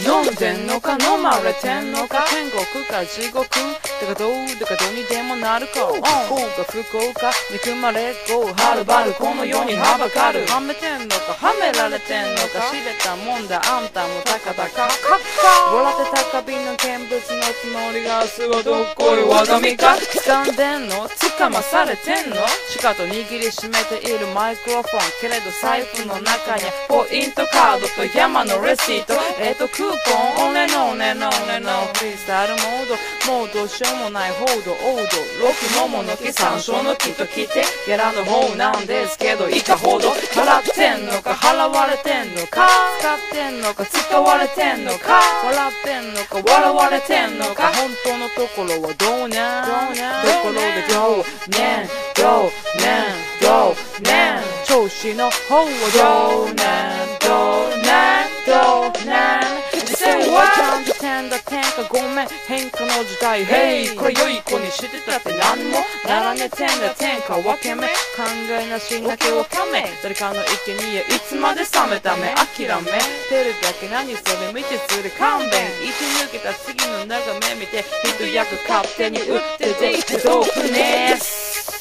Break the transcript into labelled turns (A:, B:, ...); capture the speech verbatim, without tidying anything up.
A: 飲んでんのか飲まれてんのか天国か地獄だかどうだかどうにでもなるか幸か不幸か憎まれっ子はるばるこの世にはばかるはめてんのかはめられてんのか知れたもんだあんたもたかだかかっか笑って高瓶の見物のつもりがすごどっこいわがみか掴んでんの掴まされてんのしかと握りしめているマイクロフォンけれど財布の中にポイントカードと山のレシートえっとクーポン俺の俺の俺のフリースタイルモードもうどうしようもないほど王道ロキモモの木山椒の木と来てギャラの方なんですけどいかほど払ってんのか払われてんのか使ってんのか使われてんのか笑ってんのか笑われてんのか本当のところはどうなんところでどうねんどうねんどうねん調子の方はどうなんどうなんどうなん実際はちゃんと点だ点かごめん変化の時代 Hey これ良い子にしてたって何もならね点だ点か分け目考えなしなきゃわかめ誰かの意見にいつまで冷めた目諦めてるだけ何それ見てする勘弁一抜けた次の眺め見て一役勝手に打ってていくどうくねー